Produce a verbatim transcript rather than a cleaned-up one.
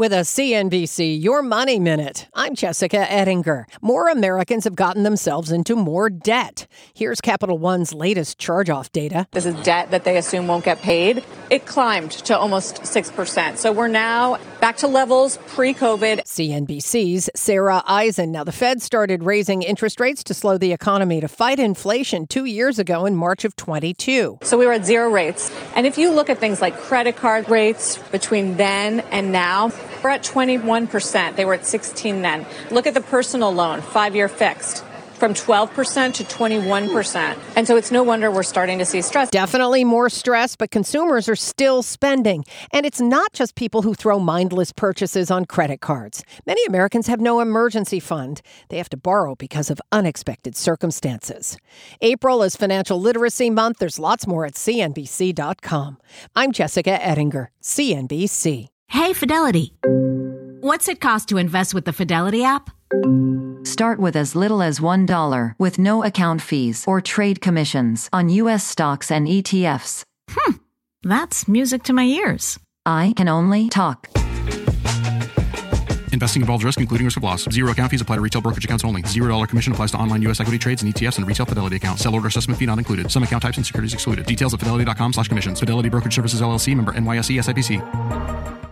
With a C N B C Your Money Minute, I'm Jessica Ettinger. More Americans have gotten themselves into more debt. Here's Capital One's latest charge-off data. This is debt that they assume won't get paid. It climbed to almost six percent. So we're now back to levels pre-COVID. C N B C's Sarah Eisen. Now, the Fed started raising interest rates to slow the economy to fight inflation two years ago in March of twenty-two. So we were at zero rates. And if you look at things like credit card rates between then and now, we're at twenty-one percent. They were at sixteen then. Look at the personal loan, five-year fixed, from twelve percent to twenty-one percent. And so it's no wonder we're starting to see stress. Definitely more stress, but consumers are still spending. And it's not just people who throw mindless purchases on credit cards. Many Americans have no emergency fund. They have to borrow because of unexpected circumstances. April is Financial Literacy Month. There's lots more at C N B C dot com. I'm Jessica Ettinger, C N B C. Hey, Fidelity. What's it cost to invest with the Fidelity app? Start with as little as one dollar with no account fees or trade commissions on U S stocks and E T Fs. Hmm, that's music to my ears. I can only talk. Investing involves risk, including risk of loss. Zero account fees apply to retail brokerage accounts only. Zero dollar commission applies to online U S equity trades and E T Fs and retail Fidelity accounts. Sell order assessment fee not included. Some account types and securities excluded. Details at fidelity dot com slash commissions. Fidelity Brokerage Services L L C, member N Y S E S I P C.